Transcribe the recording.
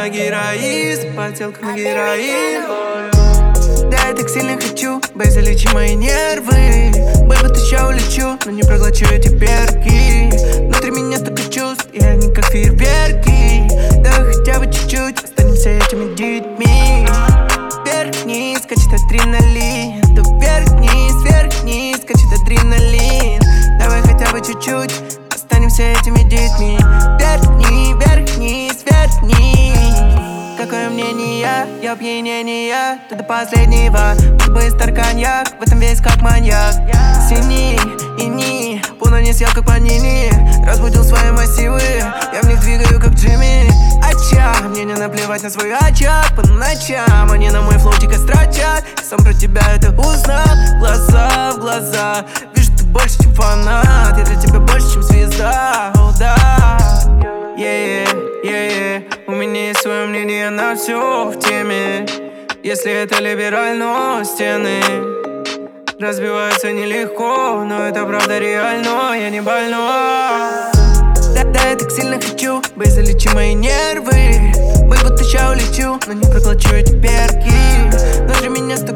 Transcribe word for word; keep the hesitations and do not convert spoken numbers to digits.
на героин, потелка на героин. Да, я так сильно хочу, бэй, залечи мои нервы. Бэй, вот еще улечу, но не проглочу эти перки. Внутри меня столько чувств, и они как фейерверки. Да хотя бы чуть-чуть, останемся этими детьми. Вверх-вниз, скачет адреналин. Да вверх-вниз, вверх-вниз, скачет адреналин. Давай хотя бы чуть-чуть, останемся этими детьми. Вверх-вниз, вверх-вниз, вверх-вниз. Какое мнение, я опьянение, ты до последнего. Быстр коньяк, в этом весь как маньяк. Синий и ни, пуна не съел как панини. Разбудил свои массивы, я в них двигаю как Джимми. Ача, мне не наплевать на свой очаг по ночам, они на мой флоу дико строчат. Я сам про тебя это узнал, глаза в глаза. Вижу, ты больше, чем фанат, я для тебя больше, чем звезда. О, да, yeah, yeah, yeah. У меня есть свое мнение на все в теме. Если это либерально, стены разбиваются нелегко, но это правда реально, я не больной. Да, да, я так сильно хочу, бэй, залечи мои нервы. Бэй, вот еще улечу, но не проглочу эти перки. Внутри меня